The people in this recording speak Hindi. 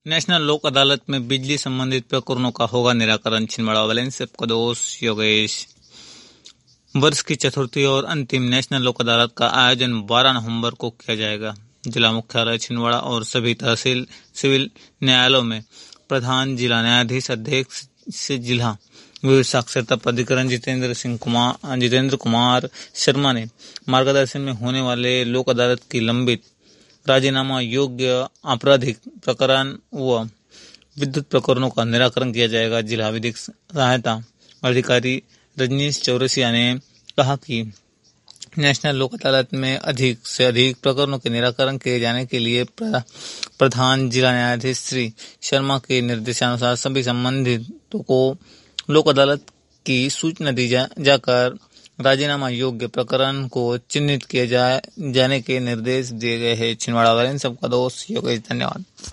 नेशनल लोक अदालत में बिजली संबंधित प्रकरणों का होगा निराकरण। छिंदवाड़ा वालेंस का दोस्त योगेश। वर्ष की चतुर्थी और अंतिम नेशनल लोक अदालत का आयोजन 12 नवंबर को किया जाएगा। जिला मुख्यालय छिंदवाड़ा और सभी तहसील सिविल न्यायालयों में प्रधान जिला न्यायाधीश अध्यक्ष से जिला विधिक साक्षरता प्राधिकरण जितेंद्र कुमार शर्मा ने मार्गदर्शन में होने वाले लोक अदालत की लंबित राजीनामा योग्य आपराधिक प्रकरण व विद्युत प्रकरणों का निराकरण किया जाएगा। जिला विधिक सहायता अधिकारी रजनीश चौरसिया ने कहा कि नेशनल लोक अदालत में अधिक से अधिक प्रकरणों के निराकरण किए जाने के लिए प्रधान जिला न्यायाधीश श्री शर्मा के निर्देशानुसार सभी संबंधितों को लोक अदालत की सूचना दी जाकर राजीनामा योग्य प्रकरण को चिन्हित किए जाने के निर्देश दिए गए हैं। छिंदवाड़ा वालेंस सबका दोस्त योगेश। धन्यवाद।